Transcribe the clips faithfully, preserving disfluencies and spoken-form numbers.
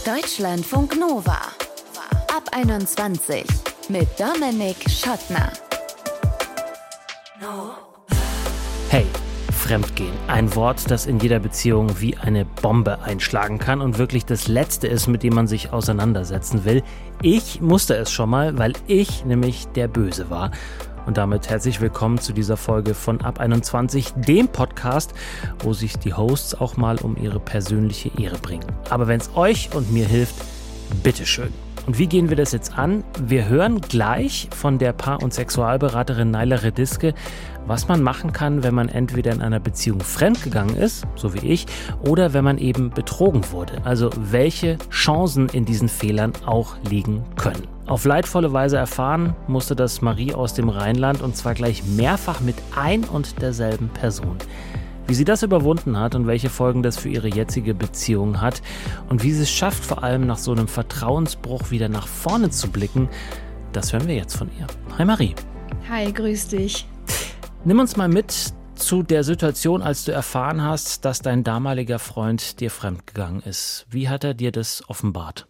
Deutschlandfunk Nova. Ab einundzwanzig mit Dominik Schottner. Hey, Fremdgehen. Ein Wort, das in jeder Beziehung wie eine Bombe einschlagen kann und wirklich das Letzte ist, mit dem man sich auseinandersetzen will. Ich musste es schon mal, weil ich nämlich der Böse war. Und damit herzlich willkommen zu dieser Folge von Ab einundzwanzig, dem Podcast, wo sich die Hosts auch mal um ihre persönliche Ehre bringen. Aber wenn es euch und mir hilft, bitteschön. Und wie gehen wir das jetzt an? Wir hören gleich von der Paar- und Sexualberaterin Naila Rediske, was man machen kann, wenn man entweder in einer Beziehung fremdgegangen ist, so wie ich, oder wenn man eben betrogen wurde. Also welche Chancen in diesen Fehlern auch liegen können. Auf leidvolle Weise erfahren musste das Marie aus dem Rheinland, und zwar gleich mehrfach mit ein und derselben Person. Wie sie das überwunden hat und welche Folgen das für ihre jetzige Beziehung hat und wie sie es schafft, vor allem nach so einem Vertrauensbruch wieder nach vorne zu blicken, das hören wir jetzt von ihr. Hi Marie. Hi, grüß dich. Nimm uns mal mit zu der Situation, als du erfahren hast, dass dein damaliger Freund dir fremdgegangen ist. Wie hat er dir das offenbart?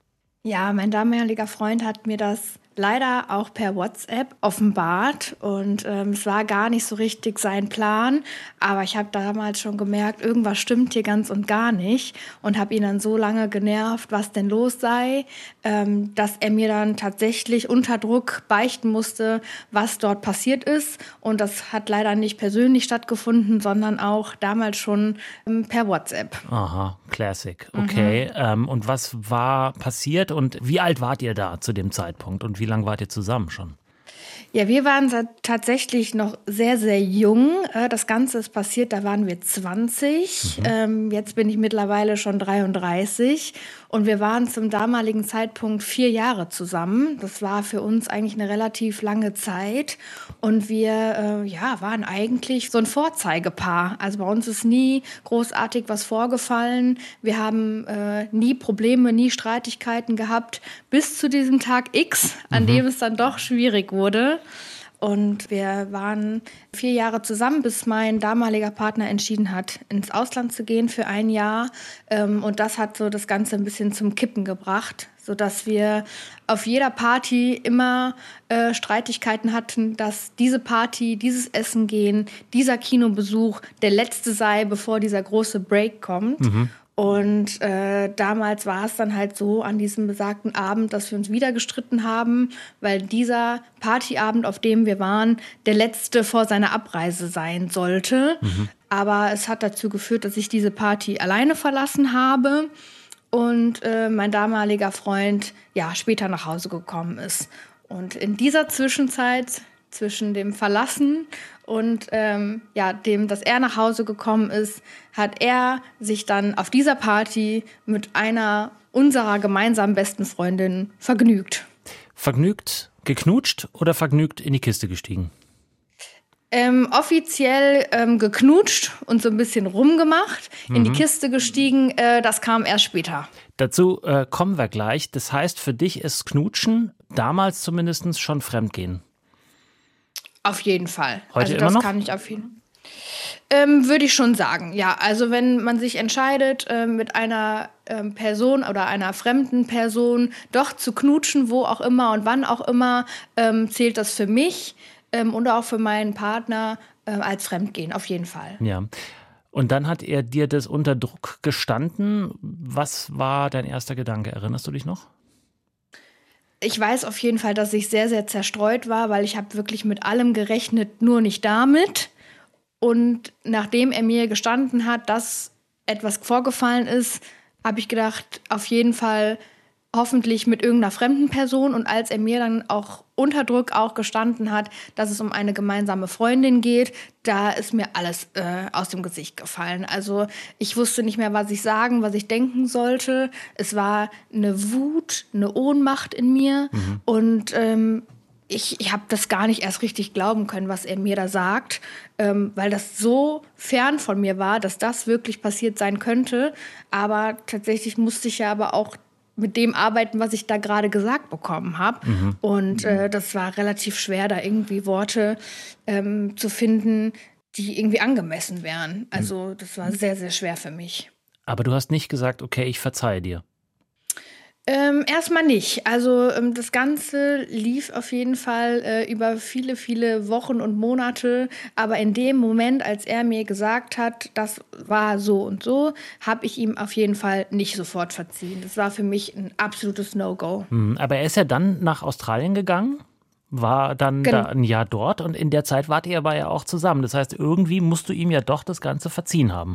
Ja, mein damaliger Freund hat mir das leider auch per WhatsApp offenbart und ähm, es war gar nicht so richtig sein Plan, aber ich habe damals schon gemerkt, irgendwas stimmt hier ganz und gar nicht und habe ihn dann so lange genervt, was denn los sei, ähm, dass er mir dann tatsächlich unter Druck beichten musste, was dort passiert ist, und das hat leider nicht persönlich stattgefunden, sondern auch damals schon ähm, per WhatsApp. Aha, Classic, okay. Mhm. Ähm, und was war passiert und wie alt wart ihr da zu dem Zeitpunkt und wie lange wart ihr zusammen schon? Ja, wir waren tatsächlich noch sehr, sehr jung. Das Ganze ist passiert, da waren wir zwanzig. Mhm. Ähm, jetzt bin ich mittlerweile schon dreiunddreißig. Und wir waren zum damaligen Zeitpunkt vier Jahre zusammen. Das war für uns eigentlich eine relativ lange Zeit. Und wir äh, ja, waren eigentlich so ein Vorzeigepaar. Also bei uns ist nie großartig was vorgefallen. Wir haben äh, nie Probleme, nie Streitigkeiten gehabt. Bis zu diesem Tag X, an mhm. dem es dann doch schwierig wurde. Und wir waren vier Jahre zusammen, bis mein damaliger Partner entschieden hat, ins Ausland zu gehen für ein Jahr. Und das hat so das Ganze ein bisschen zum Kippen gebracht, sodass wir auf jeder Party immer äh, Streitigkeiten hatten, dass diese Party, dieses Essen gehen, dieser Kinobesuch der letzte sei, bevor dieser große Break kommt. Mhm. Und äh, damals war es dann halt so an diesem besagten Abend, dass wir uns wieder gestritten haben, weil dieser Partyabend, auf dem wir waren, der letzte vor seiner Abreise sein sollte. Mhm. Aber es hat dazu geführt, dass ich diese Party alleine verlassen habe und äh, mein damaliger Freund ja später nach Hause gekommen ist. Und in dieser Zwischenzeit, zwischen dem Verlassen und ähm, ja, dem, dass er nach Hause gekommen ist, hat er sich dann auf dieser Party mit einer unserer gemeinsamen besten Freundinnen vergnügt. Vergnügt geknutscht oder vergnügt in die Kiste gestiegen? Ähm, offiziell ähm, geknutscht und so ein bisschen rumgemacht, mhm. in die Kiste gestiegen, äh, das kam erst später. Dazu äh, kommen wir gleich. Das heißt, für dich ist Knutschen damals zumindest schon Fremdgehen? Auf jeden Fall. Heute also immer das noch? Kann ich auf jeden ähm, würde ich schon sagen, ja. Also wenn man sich entscheidet, äh, mit einer ähm, Person oder einer fremden Person doch zu knutschen, wo auch immer und wann auch immer, ähm, zählt das für mich ähm, und auch für meinen Partner äh, als Fremdgehen, auf jeden Fall. Ja. Und dann hat er dir das unter Druck gestanden. Was war dein erster Gedanke? Erinnerst du dich noch? Ich weiß auf jeden Fall, dass ich sehr, sehr zerstreut war, weil ich habe wirklich mit allem gerechnet, nur nicht damit. Und nachdem er mir gestanden hat, dass etwas vorgefallen ist, habe ich gedacht, auf jeden Fall hoffentlich mit irgendeiner fremden Person. Und als er mir dann auch unter Druck auch gestanden hat, dass es um eine gemeinsame Freundin geht, da ist mir alles äh, aus dem Gesicht gefallen. Also ich wusste nicht mehr, was ich sagen, was ich denken sollte. Es war eine Wut, eine Ohnmacht in mir. Mhm. Und ähm, ich, ich habe das gar nicht erst richtig glauben können, was er mir da sagt, ähm, weil das so fern von mir war, dass das wirklich passiert sein könnte. Aber tatsächlich musste ich ja aber auch mit dem arbeiten, was ich da gerade gesagt bekommen habe. Mhm. Und äh, das war relativ schwer, da irgendwie Worte ähm, zu finden, die irgendwie angemessen wären. Also das war sehr, sehr schwer für mich. Aber du hast nicht gesagt, okay, ich verzeihe dir. Ähm, erstmal nicht. Also ähm, das Ganze lief auf jeden Fall äh, über viele, viele Wochen und Monate. Aber in dem Moment, als er mir gesagt hat, das war so und so, habe ich ihm auf jeden Fall nicht sofort verziehen. Das war für mich ein absolutes No-Go. Hm, aber er ist ja dann nach Australien gegangen, war dann Gen- da ein Jahr dort und in der Zeit wart ihr aber ja auch zusammen. Das heißt, irgendwie musst du ihm ja doch das Ganze verziehen haben.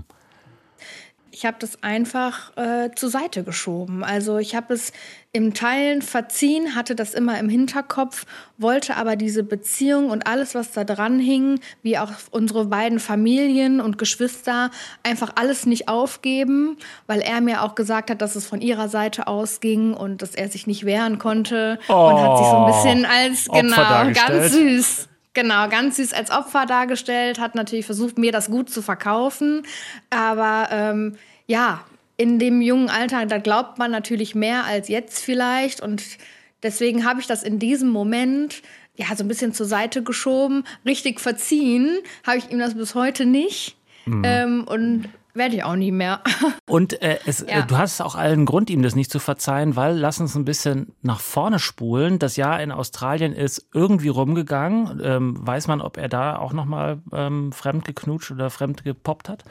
Ich habe das einfach äh, zur Seite geschoben. Also ich habe es im Teilen verziehen, hatte das immer im Hinterkopf, wollte aber diese Beziehung und alles, was da dran hing, wie auch unsere beiden Familien und Geschwister, einfach alles nicht aufgeben, weil er mir auch gesagt hat, dass es von ihrer Seite ausging und dass er sich nicht wehren konnte Oh, und hat sich so ein bisschen als, Opfer genau, dargestellt. ganz süß. Genau, ganz süß als Opfer dargestellt, hat natürlich versucht, mir das gut zu verkaufen. Aber ähm, ja, in dem jungen Alter, da glaubt man natürlich mehr als jetzt vielleicht. Und deswegen habe ich das in diesem Moment ja so ein bisschen zur Seite geschoben. Richtig verziehen habe ich ihm das bis heute nicht. Mhm. Ähm, und werde ich auch nie mehr. Und äh, es, Ja. äh, du hast auch allen Grund, ihm das nicht zu verzeihen, weil, lass uns ein bisschen nach vorne spulen. Das Jahr in Australien ist irgendwie rumgegangen. Ähm, weiß man, ob er da auch nochmal ähm, fremd geknutscht oder fremd gepoppt hat?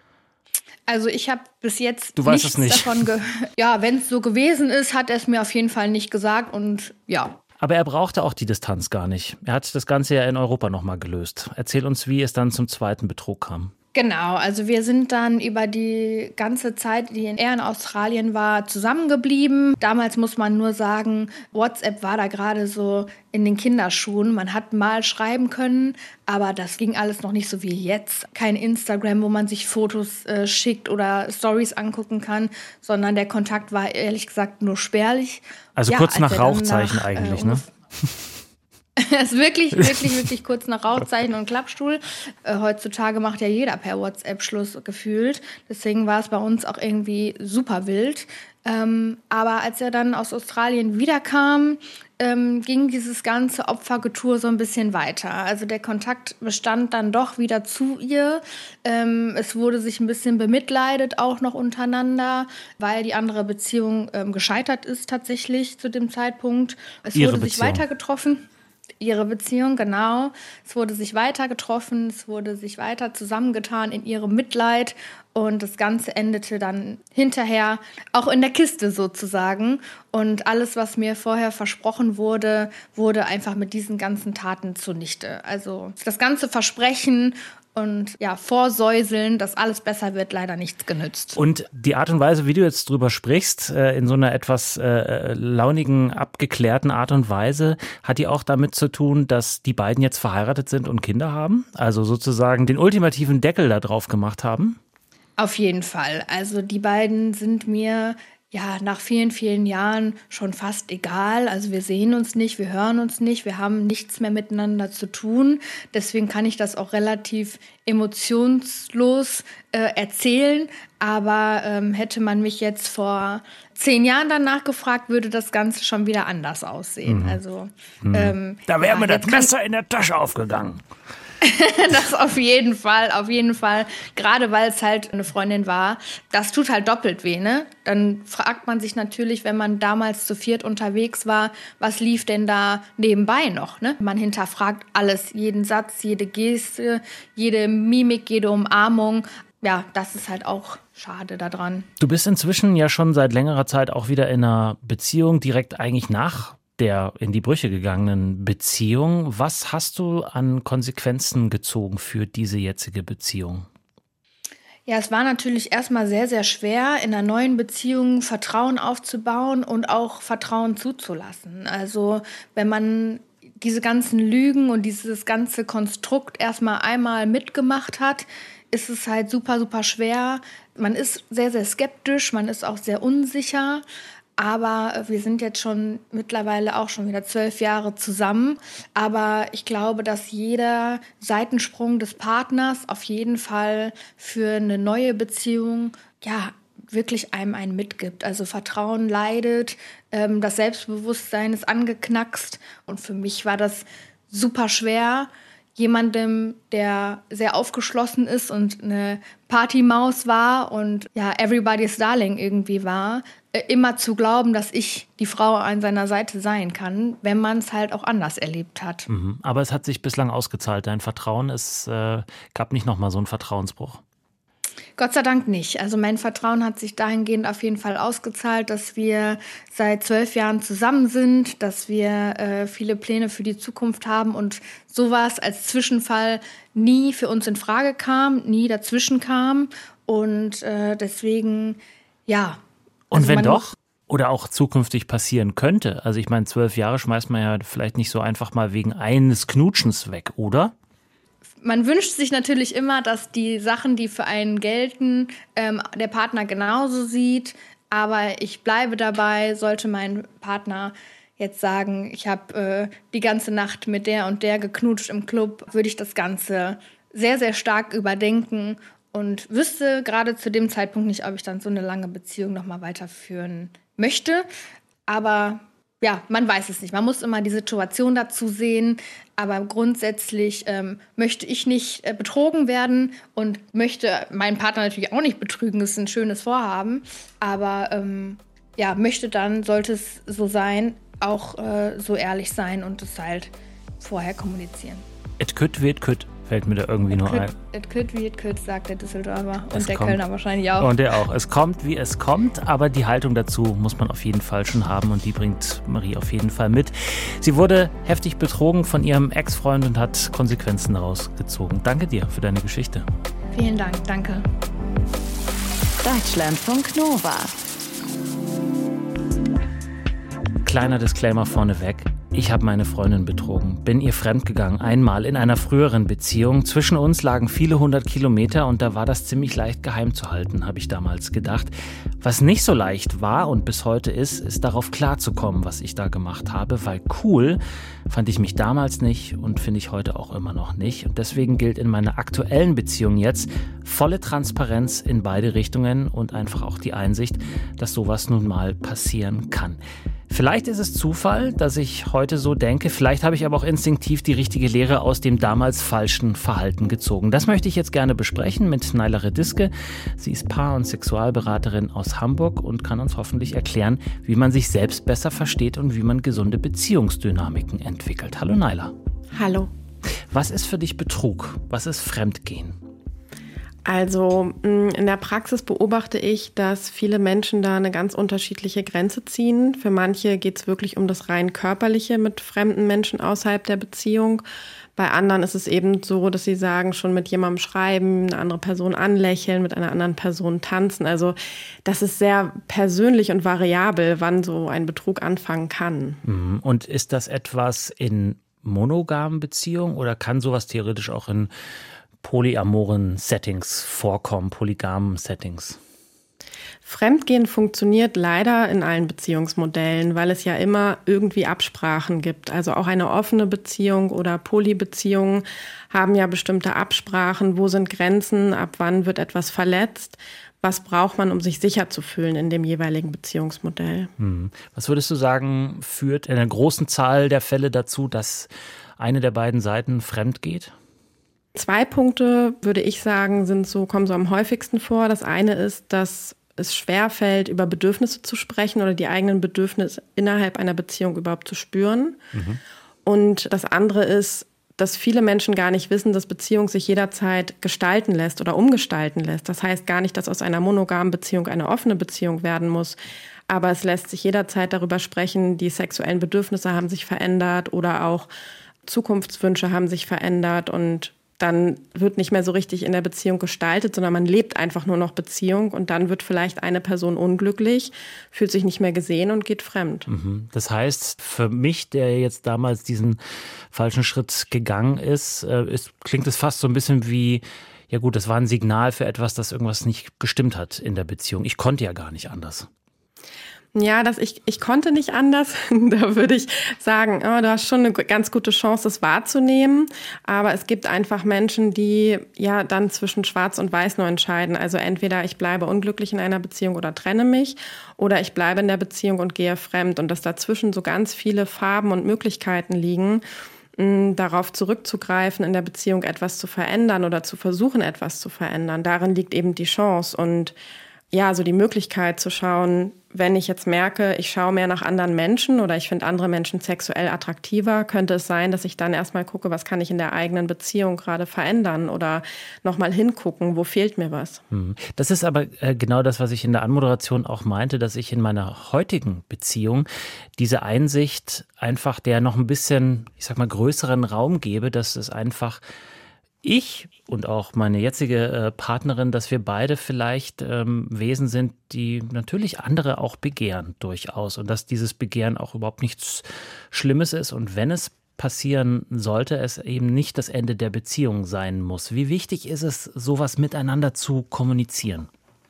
Also ich habe bis jetzt Du weißt nichts es nicht. davon gehört. Ja, wenn es so gewesen ist, hat er es mir auf jeden Fall nicht gesagt. Und ja. Aber er brauchte auch die Distanz gar nicht. Er hat das Ganze ja in Europa nochmal gelöst. Erzähl uns, wie es dann zum zweiten Betrug kam. Genau, also wir sind dann über die ganze Zeit, die er in Australien war, zusammengeblieben. Damals muss man nur sagen, WhatsApp war da gerade so in den Kinderschuhen. Man hat mal schreiben können, aber das ging alles noch nicht so wie jetzt. Kein Instagram, wo man sich Fotos äh, schickt oder Stories angucken kann, sondern der Kontakt war ehrlich gesagt nur spärlich. Also Ja, kurz als nach er dann Rauchzeichen nach, eigentlich, äh, ne? Es ist wirklich, wirklich, wirklich kurz nach Rauchzeichen und Klappstuhl. Äh, heutzutage macht ja jeder per WhatsApp Schluss gefühlt. Deswegen war es bei uns auch irgendwie super wild. Ähm, aber als er dann aus Australien wiederkam, ähm, ging dieses ganze Opfergetue so ein bisschen weiter. Also der Kontakt bestand dann doch wieder zu ihr. Ähm, es wurde sich ein bisschen bemitleidet auch noch untereinander, weil die andere Beziehung ähm, gescheitert ist tatsächlich zu dem Zeitpunkt. Es Ihre wurde sich Beziehung. weiter getroffen. Ihre Beziehung, genau. Es wurde sich weiter getroffen, es wurde sich weiter zusammengetan in ihrem Mitleid und das Ganze endete dann hinterher auch in der Kiste sozusagen. Und alles, was mir vorher versprochen wurde, wurde einfach mit diesen ganzen Taten zunichte. Also das ganze Versprechen und ja, Vorsäuseln, dass alles besser wird, leider nichts genützt. Und die Art und Weise, wie du jetzt drüber sprichst, äh, in so einer etwas äh, launigen, abgeklärten Art und Weise, hat die auch damit zu tun, dass die beiden jetzt verheiratet sind und Kinder haben? Also sozusagen den ultimativen Deckel da drauf gemacht haben? Auf jeden Fall. Also die beiden sind mir ja nach vielen, vielen Jahren schon fast egal. Also wir sehen uns nicht, wir hören uns nicht, wir haben nichts mehr miteinander zu tun. Deswegen kann ich das auch relativ emotionslos äh, erzählen. Aber ähm, hätte man mich jetzt vor zehn Jahren danach gefragt, würde das Ganze schon wieder anders aussehen. Mhm. Also Mhm. ähm, Da wäre ja, mir das jetzt kann- Messer in der Tasche aufgegangen. Das auf jeden Fall, auf jeden Fall. Gerade weil es halt eine Freundin war. Das tut halt doppelt weh, ne? Dann fragt man sich natürlich, wenn man damals zu viert unterwegs war, was lief denn da nebenbei noch, ne? Man hinterfragt alles, jeden Satz, jede Geste, jede Mimik, jede Umarmung. Ja, das ist halt auch schade daran. Du bist inzwischen ja schon seit längerer Zeit auch wieder in einer Beziehung, direkt eigentlich nach der in die Brüche gegangenen Beziehung. Was hast du an Konsequenzen gezogen für diese jetzige Beziehung? Ja, es war natürlich erstmal sehr, sehr schwer, in einer neuen Beziehung Vertrauen aufzubauen und auch Vertrauen zuzulassen. Also wenn man diese ganzen Lügen und dieses ganze Konstrukt erstmal einmal mitgemacht hat, ist es halt super, super schwer. Man ist sehr, sehr skeptisch, man ist auch sehr unsicher. Aber wir sind jetzt schon mittlerweile auch schon wieder zwölf Jahre zusammen. Aber ich glaube, dass jeder Seitensprung des Partners auf jeden Fall für eine neue Beziehung, ja, wirklich einem einen mitgibt. Also Vertrauen leidet, ähm, das Selbstbewusstsein ist angeknackst. Und für mich war das super schwer, jemandem, der sehr aufgeschlossen ist und eine Partymaus war und ja, everybody's darling irgendwie war, immer zu glauben, dass ich die Frau an seiner Seite sein kann, wenn man es halt auch anders erlebt hat. Mhm. Aber es hat sich bislang ausgezahlt, dein Vertrauen. Es äh, gab nicht nochmal so einen Vertrauensbruch. Gott sei Dank nicht. Also mein Vertrauen hat sich dahingehend auf jeden Fall ausgezahlt, dass wir seit zwölf Jahren zusammen sind, dass wir äh, viele Pläne für die Zukunft haben und sowas als Zwischenfall nie für uns in Frage kam, nie dazwischen kam. Und äh, deswegen, ja. Und also wenn man, doch? Oder auch zukünftig passieren könnte? Also ich meine, zwölf Jahre schmeißt man ja vielleicht nicht so einfach mal wegen eines Knutschens weg, oder? Man wünscht sich natürlich immer, dass die Sachen, die für einen gelten, ähm, der Partner genauso sieht. Aber ich bleibe dabei, sollte mein Partner jetzt sagen, ich habe äh, die ganze Nacht mit der und der geknutscht im Club, würde ich das Ganze sehr, sehr stark überdenken und wüsste gerade zu dem Zeitpunkt nicht, ob ich dann so eine lange Beziehung nochmal weiterführen möchte. Aber ja, man weiß es nicht. Man muss immer die Situation dazu sehen. Aber grundsätzlich ähm, möchte ich nicht äh, betrogen werden und möchte meinen Partner natürlich auch nicht betrügen. Das ist ein schönes Vorhaben. Aber ähm, ja, möchte dann, sollte es so sein, auch äh, so ehrlich sein und es halt vorher kommunizieren. Et kütt wird kütt, fällt mir da irgendwie nur ein. Et kütt wie et kütt, sagt der Düsseldorfer Es und der kommt. Kölner wahrscheinlich auch. Und der auch. Es kommt, wie es kommt, aber die Haltung dazu muss man auf jeden Fall schon haben und die bringt Marie auf jeden Fall mit. Sie wurde heftig betrogen von ihrem Ex-Freund und hat Konsequenzen daraus gezogen. Danke dir für deine Geschichte. Vielen Dank, danke. Deutschlandfunk Nova. Kleiner Disclaimer vorneweg. Ich habe meine Freundin betrogen, bin ihr fremdgegangen, einmal in einer früheren Beziehung. Zwischen uns lagen viele hundert Kilometer und da war das ziemlich leicht geheim zu halten, habe ich damals gedacht. Was nicht so leicht war und bis heute ist, ist darauf klarzukommen, was ich da gemacht habe, weil cool fand ich mich damals nicht und finde ich heute auch immer noch nicht. Und deswegen gilt in meiner aktuellen Beziehung jetzt volle Transparenz in beide Richtungen und einfach auch die Einsicht, dass sowas nun mal passieren kann. Vielleicht ist es Zufall, dass ich heute so denke, vielleicht habe ich aber auch instinktiv die richtige Lehre aus dem damals falschen Verhalten gezogen. Das möchte ich jetzt gerne besprechen mit Naila Rediske. Sie ist Paar- und Sexualberaterin aus Hamburg und kann uns hoffentlich erklären, wie man sich selbst besser versteht und wie man gesunde Beziehungsdynamiken entwickelt. Hallo Naila. Hallo. Was ist für dich Betrug? Was ist Fremdgehen? Also in der Praxis beobachte ich, dass viele Menschen da eine ganz unterschiedliche Grenze ziehen. Für manche geht es wirklich um das rein Körperliche mit fremden Menschen außerhalb der Beziehung. Bei anderen ist es eben so, dass sie sagen, schon mit jemandem schreiben, eine andere Person anlächeln, mit einer anderen Person tanzen. Also das ist sehr persönlich und variabel, wann so ein Betrug anfangen kann. Und ist das etwas in monogamen Beziehungen oder kann sowas theoretisch auch in polyamoren Settings vorkommen, polygamen Settings? Fremdgehen funktioniert leider in allen Beziehungsmodellen, weil es ja immer irgendwie Absprachen gibt. Also auch eine offene Beziehung oder Polybeziehungen haben ja bestimmte Absprachen. Wo sind Grenzen? Ab wann wird etwas verletzt? Was braucht man, um sich sicher zu fühlen in dem jeweiligen Beziehungsmodell? Hm. Was würdest du sagen, führt in einer großen Zahl der Fälle dazu, dass eine der beiden Seiten fremd geht? Zwei Punkte, würde ich sagen, sind so, kommen so am häufigsten vor. Das eine ist, dass es schwerfällt, über Bedürfnisse zu sprechen oder die eigenen Bedürfnisse innerhalb einer Beziehung überhaupt zu spüren. Mhm. Und das andere ist, dass viele Menschen gar nicht wissen, dass Beziehung sich jederzeit gestalten lässt oder umgestalten lässt. Das heißt gar nicht, dass aus einer monogamen Beziehung eine offene Beziehung werden muss. Aber es lässt sich jederzeit darüber sprechen, die sexuellen Bedürfnisse haben sich verändert oder auch Zukunftswünsche haben sich verändert und dann wird nicht mehr so richtig in der Beziehung gestaltet, sondern man lebt einfach nur noch Beziehung und dann wird vielleicht eine Person unglücklich, fühlt sich nicht mehr gesehen und geht fremd. Das heißt, für mich, der jetzt damals diesen falschen Schritt gegangen ist, ist klingt es fast so ein bisschen wie, ja gut, das war ein Signal für etwas, dass irgendwas nicht gestimmt hat in der Beziehung. Ich konnte ja gar nicht anders. Ja, dass ich, ich konnte nicht anders. Da würde ich sagen, oh, du hast schon eine ganz gute Chance, das wahrzunehmen. Aber es gibt einfach Menschen, die ja dann zwischen Schwarz und Weiß nur entscheiden. Also entweder ich bleibe unglücklich in einer Beziehung oder trenne mich oder ich bleibe in der Beziehung und gehe fremd. Und dass dazwischen so ganz viele Farben und Möglichkeiten liegen. mh, darauf zurückzugreifen, in der Beziehung etwas zu verändern oder zu versuchen, etwas zu verändern. Darin liegt eben die Chance und ja, so die Möglichkeit zu schauen, wenn ich jetzt merke, ich schaue mehr nach anderen Menschen oder ich finde andere Menschen sexuell attraktiver, könnte es sein, dass ich dann erstmal gucke, was kann ich in der eigenen Beziehung gerade verändern oder nochmal hingucken, wo fehlt mir was. Das ist aber genau das, was ich in der Anmoderation auch meinte, dass ich in meiner heutigen Beziehung diese Einsicht einfach der noch ein bisschen, ich sag mal, größeren Raum gebe, dass es einfach ich und auch meine jetzige äh, Partnerin, dass wir beide vielleicht ähm, Wesen sind, die natürlich andere auch begehren durchaus und dass dieses Begehren auch überhaupt nichts Schlimmes ist und wenn es passieren sollte, es eben nicht das Ende der Beziehung sein muss. Wie wichtig ist es, sowas miteinander zu kommunizieren?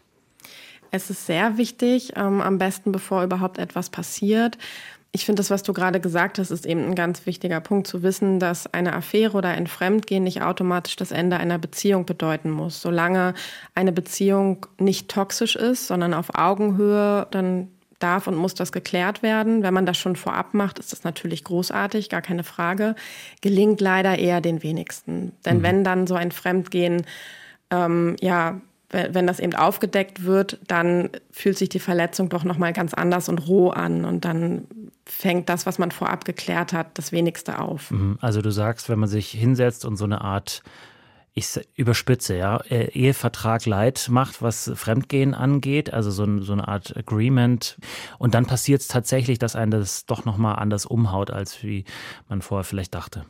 Es ist sehr wichtig, ähm, am besten bevor überhaupt etwas passiert. Ich finde, das, was du gerade gesagt hast, ist eben ein ganz wichtiger Punkt, zu wissen, dass eine Affäre oder ein Fremdgehen nicht automatisch das Ende einer Beziehung bedeuten muss. Solange eine Beziehung nicht toxisch ist, sondern auf Augenhöhe, dann darf und muss das geklärt werden. Wenn man das schon vorab macht, ist das natürlich großartig, gar keine Frage. Gelingt leider eher den wenigsten. Denn mhm. wenn dann so ein Fremdgehen, ähm, ja, wenn das eben aufgedeckt wird, dann fühlt sich die Verletzung doch nochmal ganz anders und roh an. Und dann fängt das, was man vorab geklärt hat, das Wenigste auf. Also du sagst, wenn man sich hinsetzt und so eine Art, ich überspitze, ja, Ehevertrag light macht, was Fremdgehen angeht, also so, so eine Art Agreement. Und dann passiert es tatsächlich, dass einen das doch nochmal anders umhaut, als wie man vorher vielleicht dachte.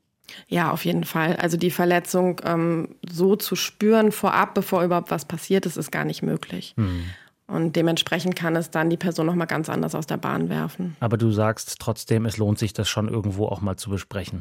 Ja, auf jeden Fall. Also die Verletzung ähm, so zu spüren vorab, bevor überhaupt was passiert ist, ist gar nicht möglich. Mhm. Und dementsprechend kann es dann die Person nochmal ganz anders aus der Bahn werfen. Aber du sagst trotzdem, es lohnt sich, das schon irgendwo auch mal zu besprechen.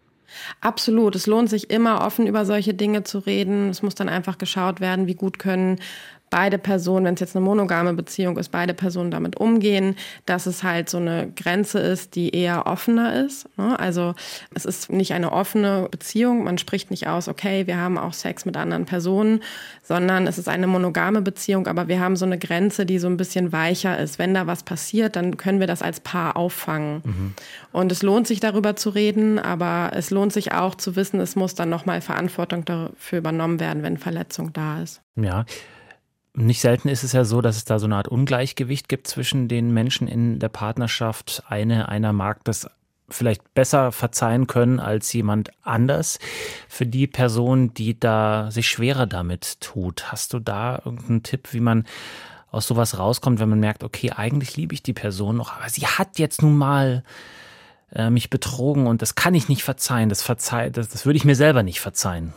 Absolut. Es lohnt sich immer, offen über solche Dinge zu reden. Es muss dann einfach geschaut werden, wie gut können beide Personen, wenn es jetzt eine monogame Beziehung ist, beide Personen damit umgehen, dass es halt so eine Grenze ist, die eher offener ist. Also es ist nicht eine offene Beziehung, man spricht nicht aus, okay, wir haben auch Sex mit anderen Personen, sondern es ist eine monogame Beziehung, aber wir haben so eine Grenze, die so ein bisschen weicher ist. Wenn da was passiert, dann können wir das als Paar auffangen. Mhm. Und es lohnt sich, darüber zu reden, aber es lohnt sich auch zu wissen, es muss dann nochmal Verantwortung dafür übernommen werden, wenn Verletzung da ist. Ja. Nicht selten ist es ja so, dass es da so eine Art Ungleichgewicht gibt zwischen den Menschen in der Partnerschaft. Eine, einer mag das vielleicht besser verzeihen können als jemand anders. Für die Person, die da sich schwerer damit tut, hast du da irgendeinen Tipp, wie man aus sowas rauskommt, wenn man merkt, okay, eigentlich liebe ich die Person noch, aber sie hat jetzt nun mal äh, mich betrogen und das kann ich nicht verzeihen. Das verzeih, das, das würde ich mir selber nicht verzeihen.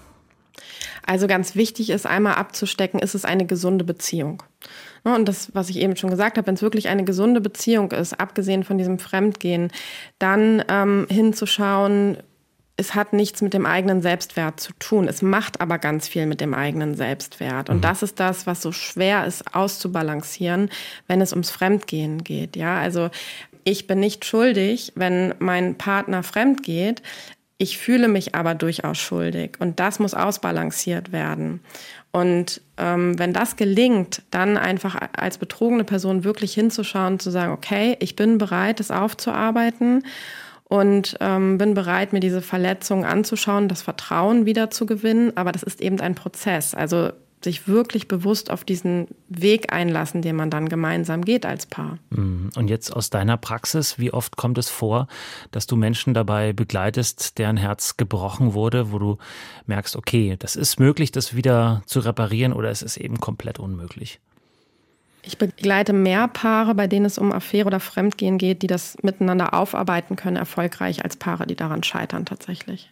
Also ganz wichtig ist einmal abzustecken, ist es eine gesunde Beziehung? Und das, was ich eben schon gesagt habe, wenn es wirklich eine gesunde Beziehung ist, abgesehen von diesem Fremdgehen, dann ähm, hinzuschauen, es hat nichts mit dem eigenen Selbstwert zu tun. Es macht aber ganz viel mit dem eigenen Selbstwert. Und mhm. das ist das, was so schwer ist auszubalancieren, wenn es ums Fremdgehen geht. Ja, also ich bin nicht schuldig, wenn mein Partner fremd geht. Ich fühle mich aber durchaus schuldig und das muss ausbalanciert werden. Und ähm, wenn das gelingt, dann einfach als betrogene Person wirklich hinzuschauen, zu sagen, okay, ich bin bereit, das aufzuarbeiten und ähm, bin bereit, mir diese Verletzungen anzuschauen, das Vertrauen wieder zu gewinnen. Aber das ist eben ein Prozess. Also sich wirklich bewusst auf diesen Weg einlassen, den man dann gemeinsam geht als Paar. Und jetzt aus deiner Praxis, wie oft kommt es vor, dass du Menschen dabei begleitest, deren Herz gebrochen wurde, wo du merkst, okay, das ist möglich, das wieder zu reparieren oder es ist eben komplett unmöglich? Ich begleite mehr Paare, bei denen es um Affäre oder Fremdgehen geht, die das miteinander aufarbeiten können, erfolgreich als Paare, die daran scheitern tatsächlich.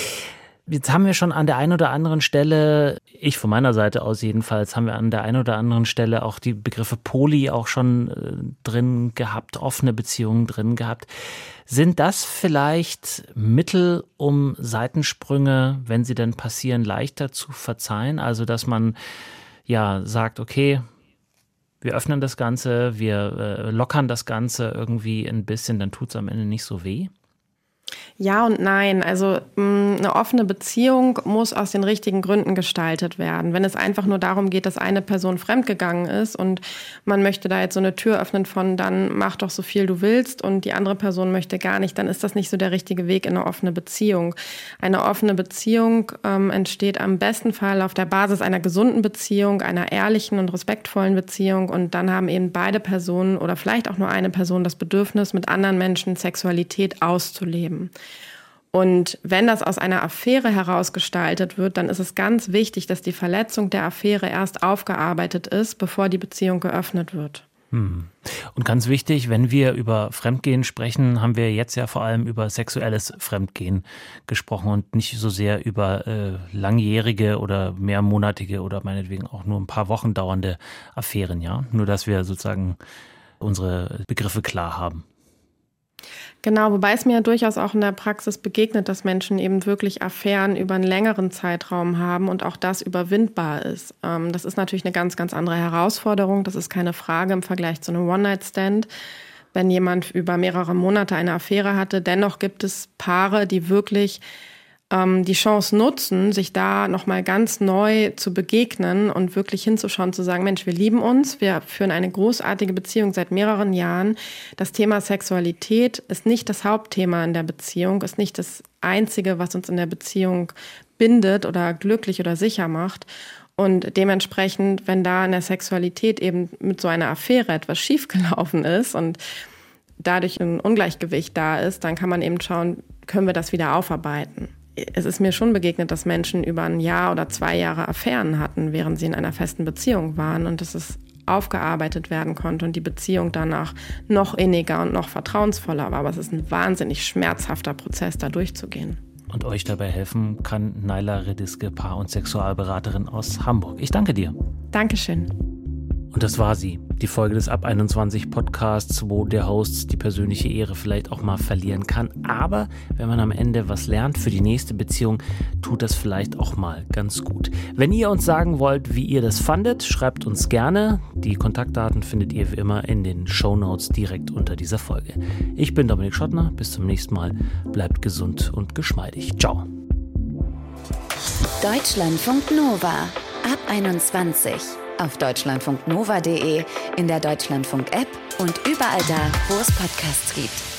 Jetzt haben wir schon an der einen oder anderen Stelle, ich von meiner Seite aus jedenfalls, haben wir an der einen oder anderen Stelle auch die Begriffe Poly auch schon äh, drin gehabt, offene Beziehungen drin gehabt. Sind das vielleicht Mittel, um Seitensprünge, wenn sie denn passieren, leichter zu verzeihen? Also, dass man ja sagt, okay, wir öffnen das Ganze, wir äh, lockern das Ganze irgendwie ein bisschen, dann tut es am Ende nicht so weh? Ja und nein. Also eine offene Beziehung muss aus den richtigen Gründen gestaltet werden. Wenn es einfach nur darum geht, dass eine Person fremdgegangen ist und man möchte da jetzt so eine Tür öffnen von dann mach doch so viel du willst und die andere Person möchte gar nicht, dann ist das nicht so der richtige Weg in eine offene Beziehung. Eine offene Beziehung ähm, entsteht am besten Fall auf der Basis einer gesunden Beziehung, einer ehrlichen und respektvollen Beziehung und dann haben eben beide Personen oder vielleicht auch nur eine Person das Bedürfnis, mit anderen Menschen Sexualität auszuleben. Und wenn das aus einer Affäre heraus gestaltet wird, dann ist es ganz wichtig, dass die Verletzung der Affäre erst aufgearbeitet ist, bevor die Beziehung geöffnet wird. Hm. Und ganz wichtig, wenn wir über Fremdgehen sprechen, haben wir jetzt ja vor allem über sexuelles Fremdgehen gesprochen und nicht so sehr über äh, langjährige oder mehrmonatige oder meinetwegen auch nur ein paar Wochen dauernde Affären, ja? Nur, dass wir sozusagen unsere Begriffe klar haben. Genau, wobei es mir durchaus auch in der Praxis begegnet, dass Menschen eben wirklich Affären über einen längeren Zeitraum haben und auch das überwindbar ist. Ähm, das ist natürlich eine ganz, ganz andere Herausforderung. Das ist keine Frage im Vergleich zu einem One-Night-Stand. Wenn jemand über mehrere Monate eine Affäre hatte, dennoch gibt es Paare, die wirklich ähm, die Chance nutzen, sich da nochmal ganz neu zu begegnen und wirklich hinzuschauen, zu sagen, Mensch, wir lieben uns, wir führen eine großartige Beziehung seit mehreren Jahren. Das Thema Sexualität ist nicht das Hauptthema in der Beziehung, ist nicht das Einzige, was uns in der Beziehung bindet oder glücklich oder sicher macht. Und dementsprechend, wenn da in der Sexualität eben mit so einer Affäre etwas schiefgelaufen ist und dadurch ein Ungleichgewicht da ist, dann kann man eben schauen, können wir das wieder aufarbeiten. Es ist mir schon begegnet, dass Menschen über ein Jahr oder zwei Jahre Affären hatten, während sie in einer festen Beziehung waren und dass es aufgearbeitet werden konnte und die Beziehung danach noch inniger und noch vertrauensvoller war. Aber es ist ein wahnsinnig schmerzhafter Prozess, da durchzugehen. Und euch dabei helfen kann Naila Rediske, Paar- und Sexualberaterin aus Hamburg. Ich danke dir. Dankeschön. Und das war sie, die Folge des Ab einundzwanzig Podcasts, wo der Host die persönliche Ehre vielleicht auch mal verlieren kann. Aber wenn man am Ende was lernt für die nächste Beziehung, tut das vielleicht auch mal ganz gut. Wenn ihr uns sagen wollt, wie ihr das fandet, schreibt uns gerne. Die Kontaktdaten findet ihr wie immer in den Shownotes direkt unter dieser Folge. Ich bin Dominik Schottner, bis zum nächsten Mal. Bleibt gesund und geschmeidig. Ciao. Deutschlandfunk Nova. Ab einundzwanzig. Auf deutschlandfunknova punkt de, in der Deutschlandfunk-App und überall da, wo es Podcasts gibt.